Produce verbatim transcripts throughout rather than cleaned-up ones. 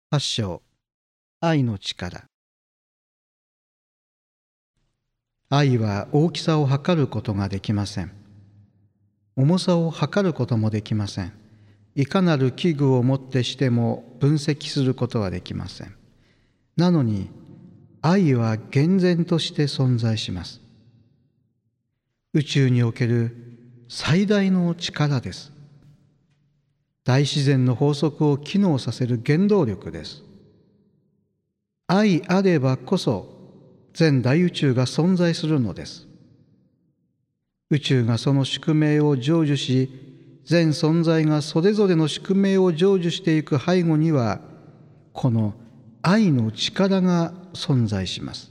八章、愛の力。愛は大きさを測ることができません。重さを測ることもできません。いかなる器具をもってしても分析することはできません。なのに、愛は厳然として存在します。宇宙における最大の力です。大自然の法則を機能させる原動力です。愛あればこそ全大宇宙が存在するのです。宇宙がその宿命を成就し、全存在がそれぞれの宿命を成就していく背後には、この愛の力が存在します。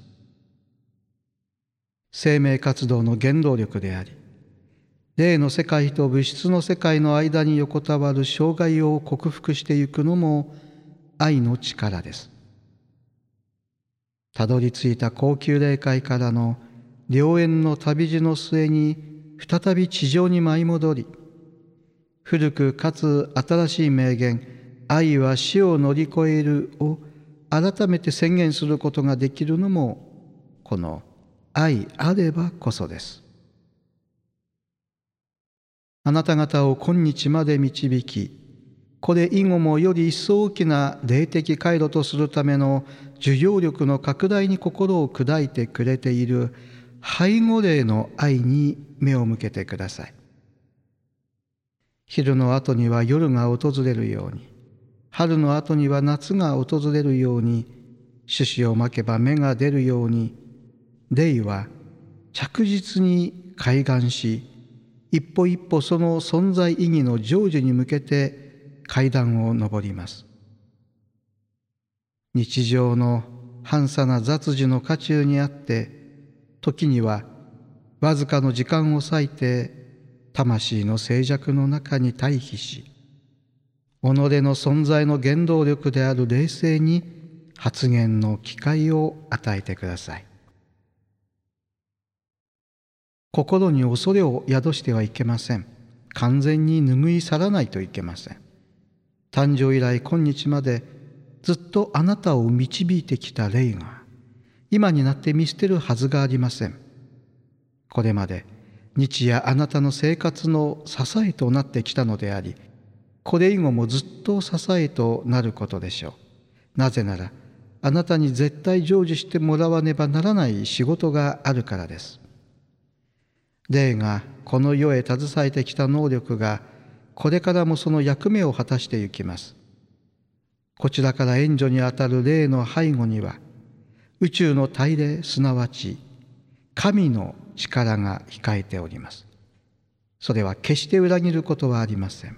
生命活動の原動力であり、霊の世界と物質の世界の間に横たわる障害を克服していくのも愛の力です。たどり着いた高級霊界からの良縁の旅路の末に再び地上に舞い戻り、古くかつ新しい名言、愛は死を乗り越えるを改めて宣言することができるのも、この愛あればこそです。あなた方を今日まで導き、これ以後もより一層大きな霊的回路とするための受容力の拡大に心を砕いてくれている背後霊の愛に目を向けてください。昼の後には夜が訪れるように、春の後には夏が訪れるように、種子をまけば芽が出るように、霊は着実に開眼し、一歩一歩その存在意義の成就に向けて階段を上ります。日常の半さな雑事の渦中にあって、時にはわずかの時間を割いて魂の静寂の中に退避し、己の存在の原動力である霊性に発言の機会を与えてください。心に恐れを宿してはいけません。完全に拭い去らないといけません。誕生以来今日までずっとあなたを導いてきた霊が、今になって見捨てるはずがありません。これまで日夜あなたの生活の支えとなってきたのであり、これ以後もずっと支えとなることでしょう。なぜなら、あなたに絶対成就してもらわねばならない仕事があるからです。霊がこの世へ携えてきた能力が、これからもその役目を果たしてゆきます。こちらから援助にあたる霊の背後には、宇宙の大霊すなわち神の力が控えております。それは決して裏切ることはありません。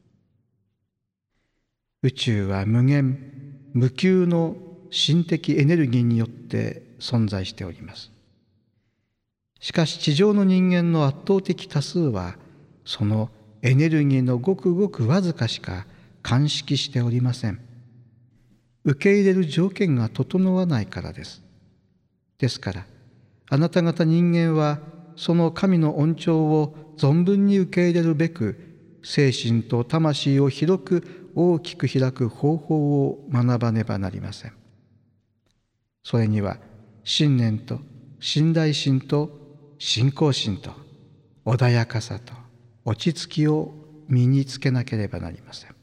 宇宙は無限無窮の神的エネルギーによって存在しております。しかし地上の人間の圧倒的多数は、そのエネルギーのごくごくわずかしか鑑識しておりません。受け入れる条件が整わないからです。ですから、あなた方人間はその神の恩寵を存分に受け入れるべく、精神と魂を広く大きく開く方法を学ばねばなりません。それには信念と信頼心と信仰心と穏やかさと落ち着きを身につけなければなりません。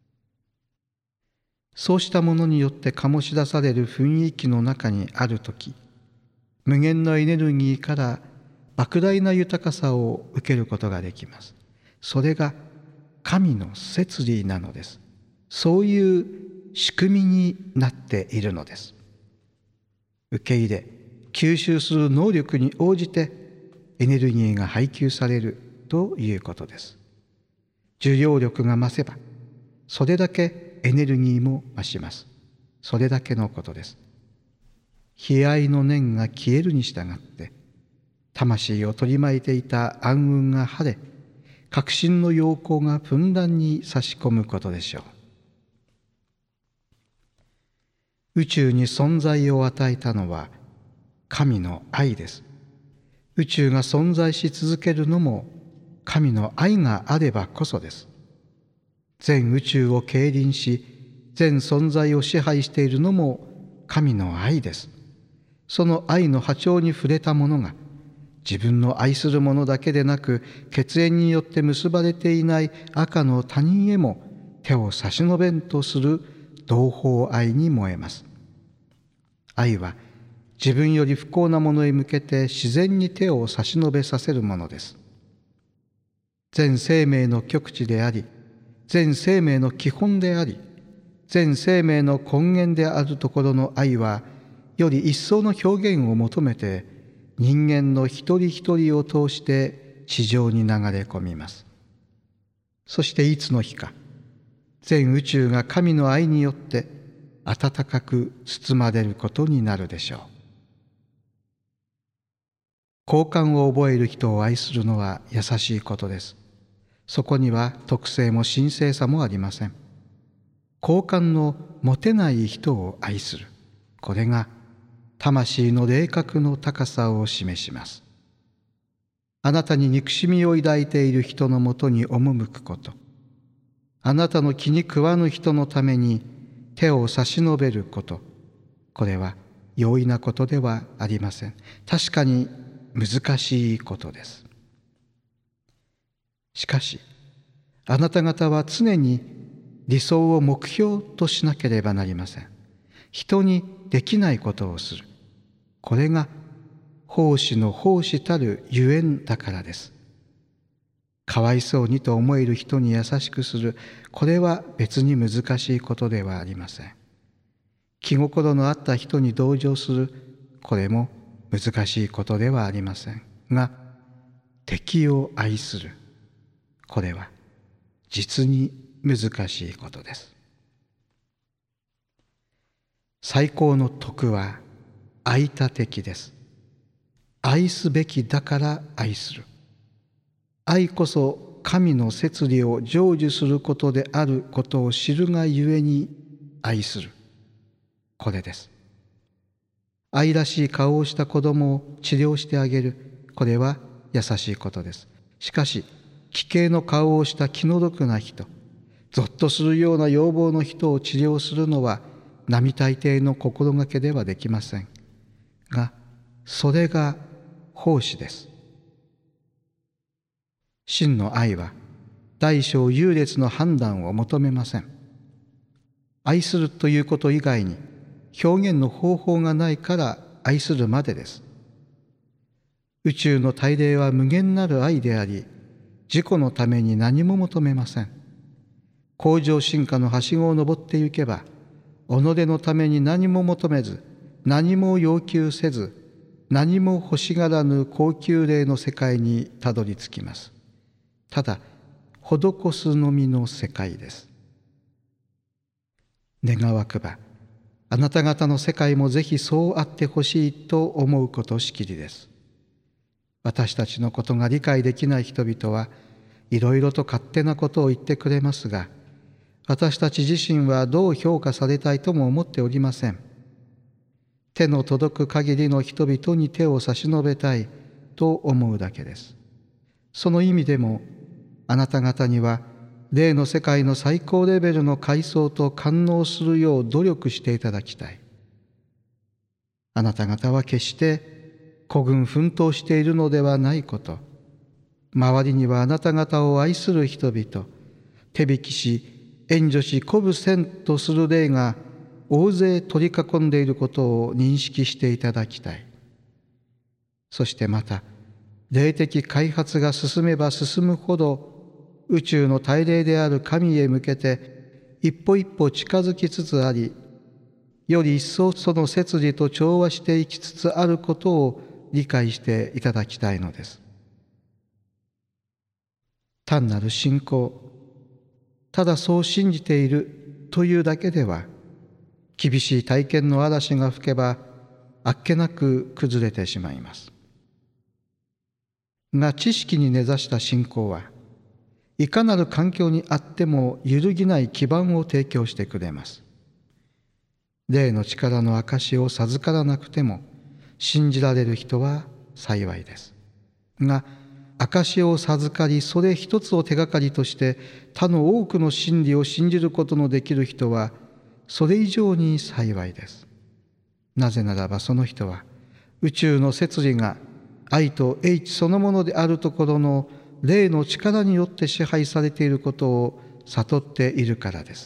そうしたものによって醸し出される雰囲気の中にあるとき、無限のエネルギーから莫大な豊かさを受けることができます。それが神の摂理なのです。そういう仕組みになっているのです。受け入れ、吸収する能力に応じてエネルギーが配給されるということです。受容力が増せば、それだけエネルギーも増します。それだけのことです。悲哀の念が消えるに従って、魂を取り巻いていた暗雲が晴れ、確信の陽光がふんだんに差し込むことでしょう。宇宙に存在を与えたのは神の愛です。宇宙が存在し続けるのも神の愛があればこそです。全宇宙を経輪し、 全存在を支配しているのも神の愛です。その愛の波長に触れた者が、自分の愛する者だけでなく、血縁によって結ばれていない赤の他人へも手を差し伸べんとする同胞愛に燃えます。愛は自分より不幸な者へ向けて自然に手を差し伸べさせるものです。全生命の極致であり、全生命の基本であり、全生命の根源であるところの愛は、より一層の表現を求めて、人間の一人一人を通して地上に流れ込みます。そしていつの日か、全宇宙が神の愛によって温かく包まれることになるでしょう。好感を覚える人を愛するのは優しいことです。そこには特性も神聖さもありません。好感の持てない人を愛する。これが魂の霊格の高さを示します。あなたに憎しみを抱いている人のもとに赴くこと。あなたの気に食わぬ人のために手を差し伸べること。これは容易なことではありません。確かに難しいことです。しかし、あなた方は常に理想を目標としなければなりません。人にできないことをする。これが奉仕の奉仕たるゆえんだからです。かわいそうにと思える人に優しくする。これは別に難しいことではありません。気心のあった人に同情する。これも難しいことではありませんが、敵を愛する。これは実に難しいことです。最高の徳は愛他的です。愛すべきだから愛する。愛こそ神の摂理を成就することであることを知るがゆえに愛する。これです。愛らしい顔をした子供を治療してあげる。これは優しいことです。しかし、奇形の顔をした気の毒な人、ぞっとするような要望の人を治療するのは並大抵の心がけではできません。が、それが奉仕です。真の愛は大小優劣の判断を求めません。愛するということ以外に表現の方法がないから愛するまでです。宇宙の大霊は無限なる愛であり、自己のために何も求めません。向上進化のはしごを登ってゆけば、己のために何も求めず、何も要求せず、何も欲しがらぬ高級霊の世界にたどり着きます。ただ、施すのみの世界です。願わくば、あなた方の世界もぜひそうあってほしいと思うことしきりです。私たちのことが理解できない人々はいろいろと勝手なことを言ってくれますが、私たち自身はどう評価されたいとも思っておりません。手の届く限りの人々に手を差し伸べたいと思うだけです。その意味でも、あなた方には霊の世界の最高レベルの階層と感応するよう努力していただきたい。あなた方は決して孤軍奮闘しているのではないこと、周りにはあなた方を愛する人々、手引きし援助し鼓舞せんとする霊が大勢取り囲んでいることを認識していただきたい。そしてまた、霊的開発が進めば進むほど、宇宙の大霊である神へ向けて一歩一歩近づきつつあり、より一層その摂理と調和していきつつあることを理解していただきたいのです。単なる信仰、ただそう信じているというだけでは、厳しい体験の嵐が吹けばあっけなく崩れてしまいます。が、知識に根ざした信仰はいかなる環境にあっても揺るぎない基盤を提供してくれます。霊の力の証しを授からなくても信じられる人は幸いです。が、証しを授かり、それ一つを手がかりとして他の多くの真理を信じることのできる人はそれ以上に幸いです。なぜならばその人は宇宙の摂理が愛と英知そのものであるところの霊の力によって支配されていることを悟っているからです。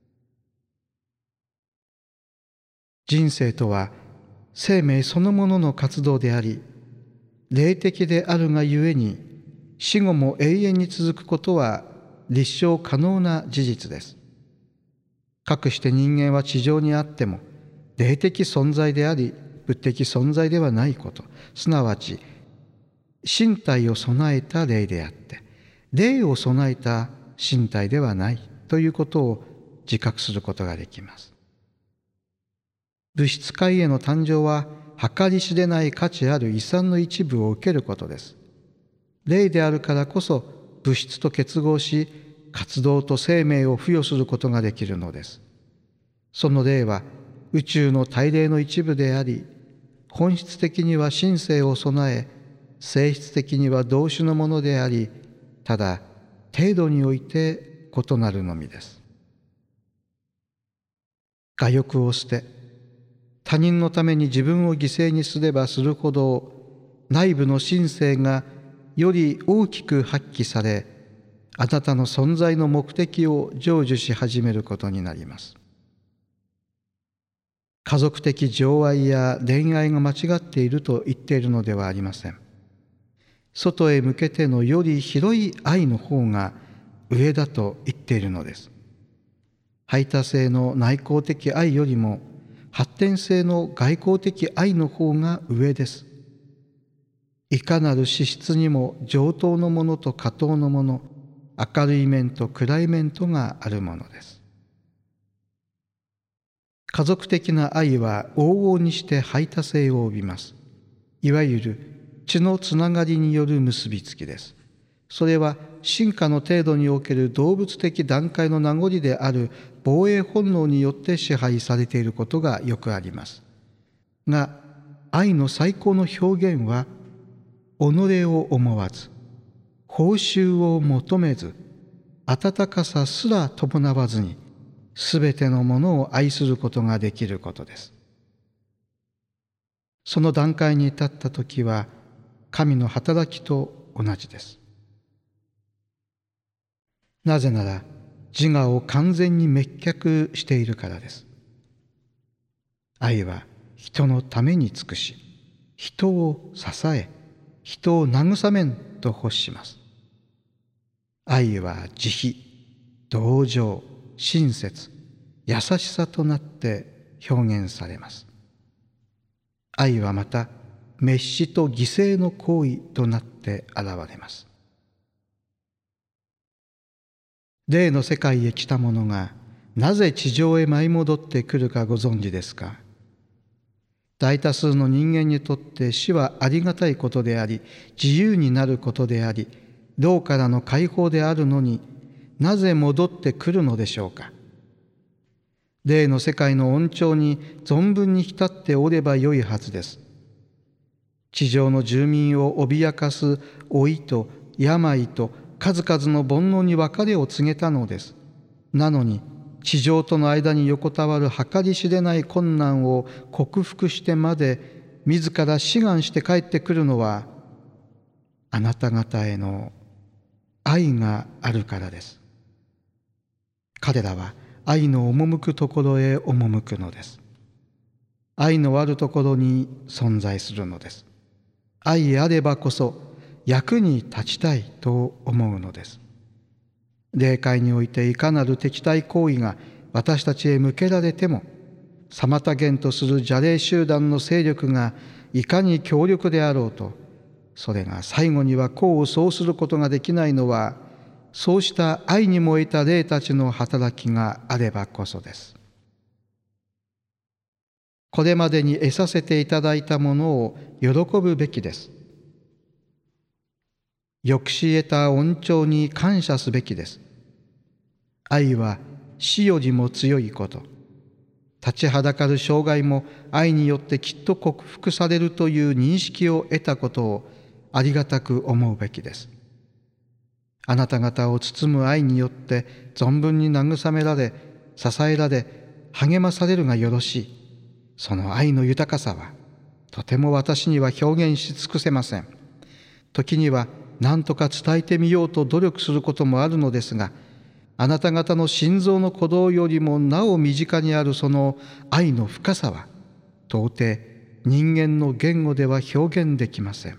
人生とは生命そのものの活動であり、霊的であるがゆえに死後も永遠に続くことは立証可能な事実です。かくして人間は地上にあっても霊的存在であり物的存在ではないこと、すなわち身体を備えた霊であって霊を備えた身体ではないということを自覚することができます。物質界への誕生は計り知れない価値ある遺産の一部を受けることです。霊であるからこそ物質と結合し活動と生命を付与することができるのです。その霊は宇宙の大霊の一部であり、本質的には神性を備え、性質的には同種のものであり、ただ程度において異なるのみです。我欲を捨て、他人のために自分を犠牲にすればするほど、内部の神性がより大きく発揮され、あなたの存在の目的を成就し始めることになります。家族的情愛や恋愛が間違っていると言っているのではありません。外へ向けてのより広い愛の方が上だと言っているのです。排他性の内向的愛よりも発展性の外向的愛の方が上です。いかなる資質にも上等のものと下等のもの、明るい面と暗い面とがあるものです。家族的な愛は往々にして排他性を帯びます。いわゆる血のつながりによる結びつきです。それは進化の程度における動物的段階の名残である防衛本能によって支配されていることがよくあります。が、愛の最高の表現は、己を思わず、報酬を求めず、温かさすら伴わずに、すべてのものを愛することができることです。その段階に至ったときは、神の働きと同じです。なぜなら、自我を完全に滅却しているからです。愛は人のために尽くし、人を支え、人を慰めんと欲します。愛は慈悲、同情、親切、優しさとなって表現されます。愛はまた滅死と犠牲の行為となって現れます。霊の世界へ来た者がなぜ地上へ舞い戻ってくるかご存知ですか。大多数の人間にとって死はありがたいことであり、自由になることであり、牢からの解放であるのに、なぜ戻ってくるのでしょうか。霊の世界の恩寵に存分に浸っておればよいはずです。地上の住民を脅かす老いと病と数々の煩悩に別れを告げたのです。なのに地上との間に横たわる計り知れない困難を克服してまで自ら志願して帰ってくるのは、あなた方への愛があるからです。彼らは愛の赴くところへ赴くのです。愛のあるところに存在するのです。愛あればこそ役に立ちたいと思うのです。霊界においていかなる敵対行為が私たちへ向けられても、妨げんとする邪霊集団の勢力がいかに強力であろうと、それが最後には功を奏することができないのは、そうした愛に燃えた霊たちの働きがあればこそです。これまでに得させていただいたものを喜ぶべきです。抑止得た恩寵に感謝すべきです。愛は死よりも強いこと、立ちはだかる障害も愛によってきっと克服されるという認識を得たことをありがたく思うべきです。あなた方を包む愛によって存分に慰められ、支えられ、 励まされるがよろしい。その愛の豊かさはとても私には表現し尽くせません。時には何とか伝えてみようと努力することもあるのですが、あなた方の心臓の鼓動よりもなお身近にあるその愛の深さは到底人間の言語では表現できません。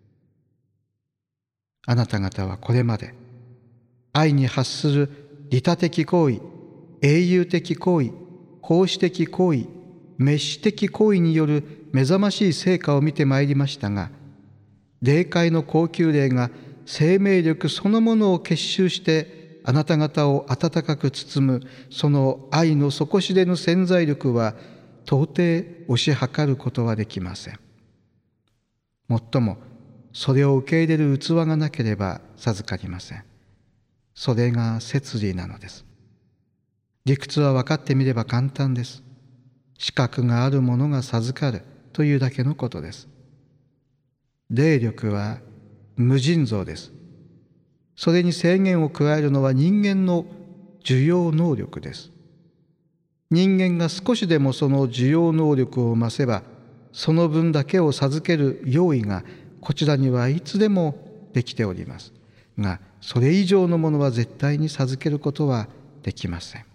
あなた方はこれまで愛に発する利他的行為、英雄的行為、奉仕的行為、滅私的行為による目覚ましい成果を見てまいりましたが、霊界の高級霊が生命力そのものを結集してあなた方を温かく包むその愛の底知れぬ潜在力は到底推し量ることはできません。もっともそれを受け入れる器がなければ授かりません。それが摂理なのです。理屈は分かってみれば簡単です。資格がある者が授かるというだけのことです。霊力は無尽蔵です。それに制限を加えるのは人間の受容能力です。人間が少しでもその受容能力を増せば、その分だけを授ける用意がこちらにはいつでもできております。が、それ以上のものは絶対に授けることはできません。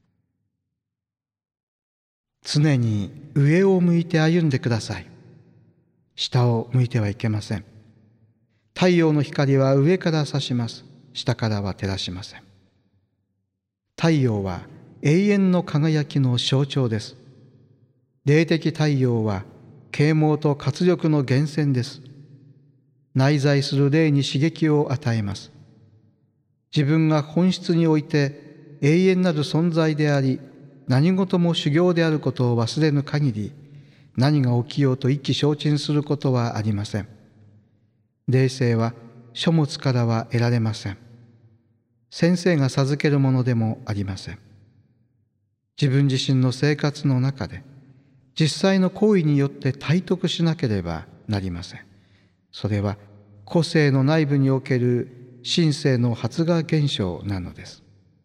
常に上を向いて歩んでください。下を向いてはいけません。太陽の光は上から差します。下からは照らしません。太陽は永遠の輝きの象徴です。霊的太陽は啓蒙と活力の源泉です。内在する霊に刺激を与えます。自分が本質において永遠なる存在であり、何事も修行であることを忘れぬ限り、何が起きようと一喜承知することはありません。霊性は書物からは得られません。先生が授けるものでもありません。自分自身の生活の中で実際の行為によって体得しなければなりません。それは個性の内部における神性の発芽現象なのです。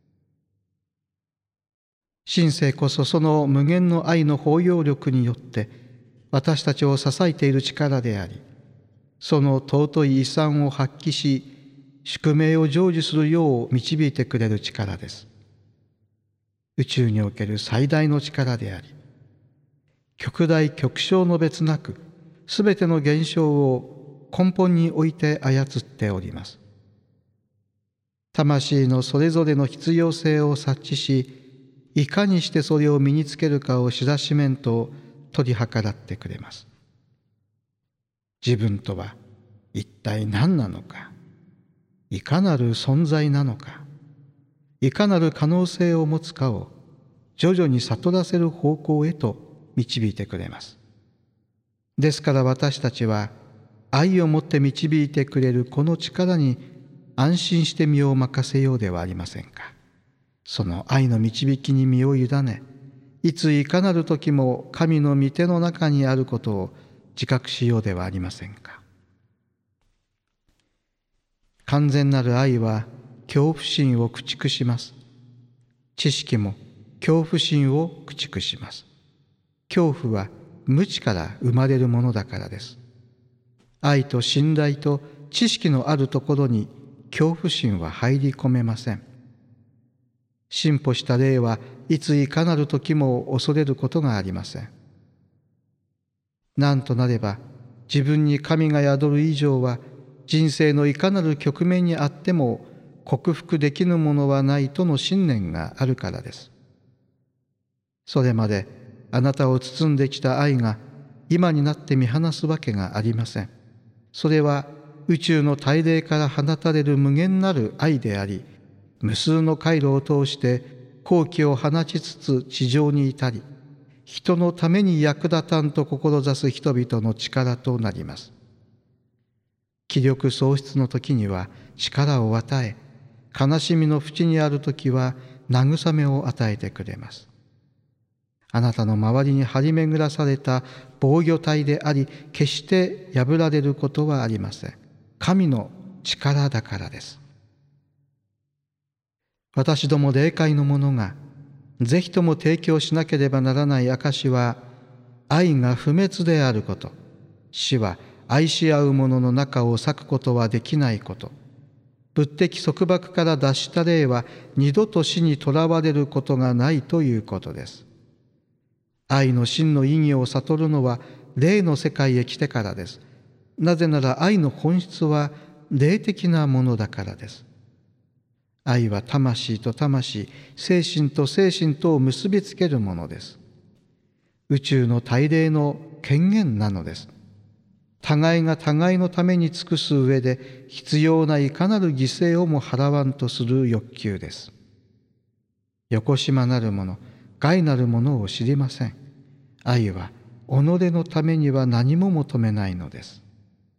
神性こそその無限の愛の包容力によって私たちを支えている力であり、その尊い遺産を発揮し、宿命を成就するよう導いてくれる力です。宇宙における最大の力であり、極大極小の別なく、すべての現象を根本に置いて操っております。魂のそれぞれの必要性を察知し、いかにしてそれを身につけるかを知らしめんと取り計らってくれます。自分とは一体何なのか、いかなる存在なのか、いかなる可能性を持つかを徐々に悟らせる方向へと導いてくれます。ですから私たちは愛をもって導いてくれるこの力に安心して身を任せようではありませんか。その愛の導きに身を委ね、いついかなる時も神の御手の中にあることを自覚しようではありませんか。完全なる愛は恐怖心を駆逐します。知識も恐怖心を駆逐します。恐怖は無知から生まれるものだからです。愛と信頼と知識のあるところに恐怖心は入り込めません。進歩した霊はいついかなる時も恐れることがありません。なんとなれば自分に神が宿る以上は人生のいかなる局面にあっても克服できぬものはないとの信念があるからです。それまであなたを包んできた愛が今になって見放すわけがありません。それは宇宙の大霊から放たれる無限なる愛であり、無数の回路を通して好機を放ちつつ地上に至り、人のために役立たんと志す人々の力となります。気力喪失の時には力を与え、悲しみの淵にある時は慰めを与えてくれます。あなたの周りに張り巡らされた防御体であり、決して破られることはありません。神の力だからです。私ども霊界の者がぜひとも提供しなければならない証は、愛が不滅であること、死は愛し合う者の中を裂くことはできないこと、物的束縛から脱した霊は二度と死にとらわれることがないということです。愛の真の意義を悟るのは霊の世界へ来てからです。なぜなら愛の本質は霊的なものだからです。愛は魂と魂、精神と精神とを結びつけるものです。宇宙の大霊の権限なのです。互いが互いのために尽くす上で必要ないかなる犠牲をも払わんとする欲求です。よこしまなるもの、害なるものを知りません。愛は己のためには何も求めないのです。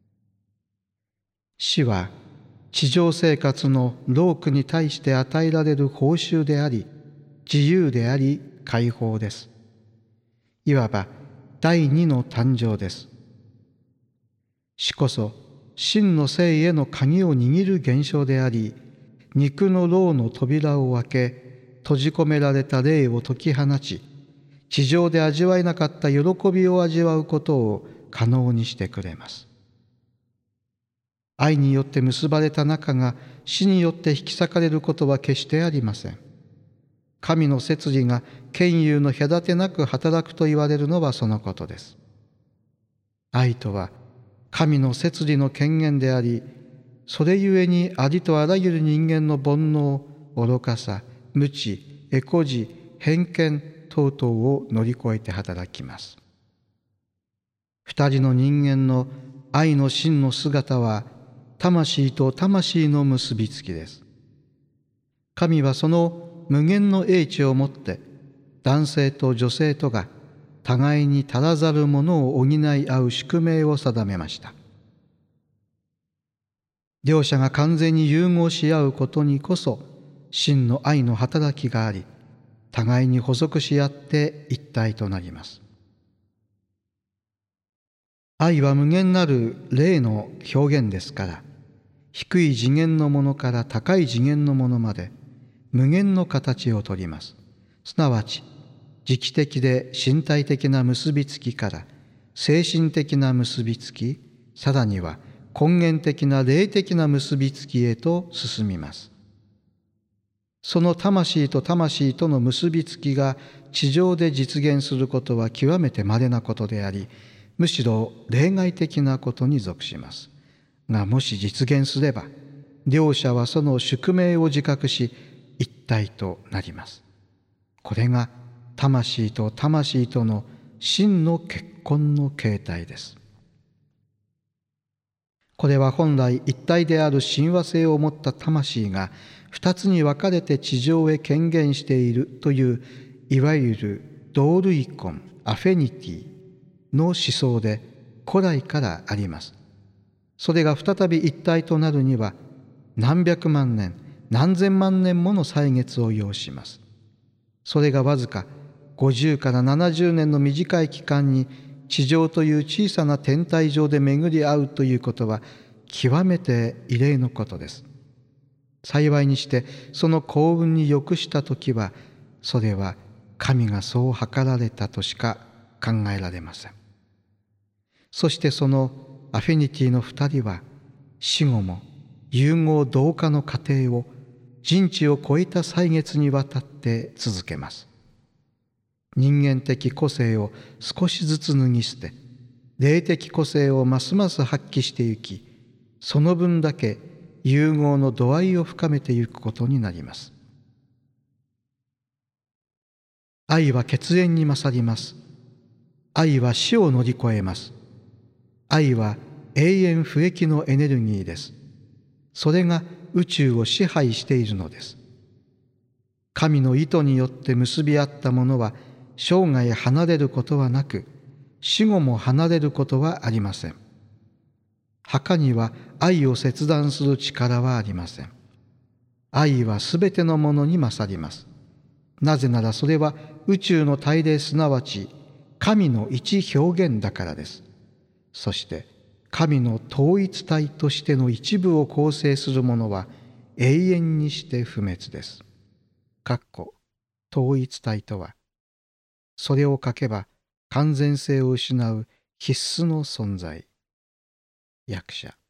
死は地上生活の労苦に対して与えられる報酬であり、自由であり解放です。いわば第二の誕生です。死こそ真の生への鍵を握る現象であり、肉の牢の扉を開け、閉じ込められた霊を解き放ち、地上で味わえなかった喜びを味わうことを可能にしてくれます。愛によって結ばれた仲が死によって引き裂かれることは決してありません。神の摂理が権威の隔てなく働くと言われるのはそのことです。愛とは神の摂理の権限であり、それゆえにありとあらゆる人間の煩悩、愚かさ、無知、エコジ、偏見等々を乗り越えて働きます。二人の人間の愛の真の姿は、魂と魂の結びつきです。神はその無限の英知をもって、男性と女性とが互いに足らざるものを補い合う宿命を定めました。両者が完全に融合し合うことにこそ、真の愛の働きがあり、互いに補足し合って一体となります。愛は無限なる霊の表現ですから、低い次元のものから高い次元のものまで無限の形をとります。すなわち、時期的で身体的な結びつきから精神的な結びつき、さらには根源的な霊的な結びつきへと進みます。その魂と魂との結びつきが地上で実現することは極めて稀なことであり、むしろ例外的なことに属します。がもし実現すれば、両者はその宿命を自覚し一体となります。これが魂と魂との真の結婚の形態です。これは本来一体である親和性を持った魂が二つに分かれて地上へ権限しているという、いわゆる同類婚、アフェニティの思想で古来からあります。それが再び一体となるには、何百万年、何千万年もの歳月を要します。それがわずかごじゅうからななじゅうねんの短い期間に地上という小さな天体上で巡り合うということは極めて異例のことです。幸いにしてその幸運に浴したときは、それは神がそう計られたとしか考えられません。そしてそのアフィニティの二人は死後も融合同化の過程を人知を超えた歳月にわたって続けます。人間的個性を少しずつ脱ぎ捨て、霊的個性をますます発揮してゆき、その分だけ融合の度合いを深めてゆくことになります。愛は血縁に勝ります。愛は死を乗り越えます。愛は永遠不益のエネルギーです。それが宇宙を支配しているのです。神の意図によって結び合ったものは生涯離れることはなく、死後も離れることはありません。墓には愛を切断する力はありません。愛はすべてのものに勝ります。なぜならそれは宇宙の大霊、すなわち神の一表現だからです。そして神の統一体としての一部を構成するものは永遠にして不滅です。かっこ統一体とは、それを欠けば完全性を失う必須の存在。訳者。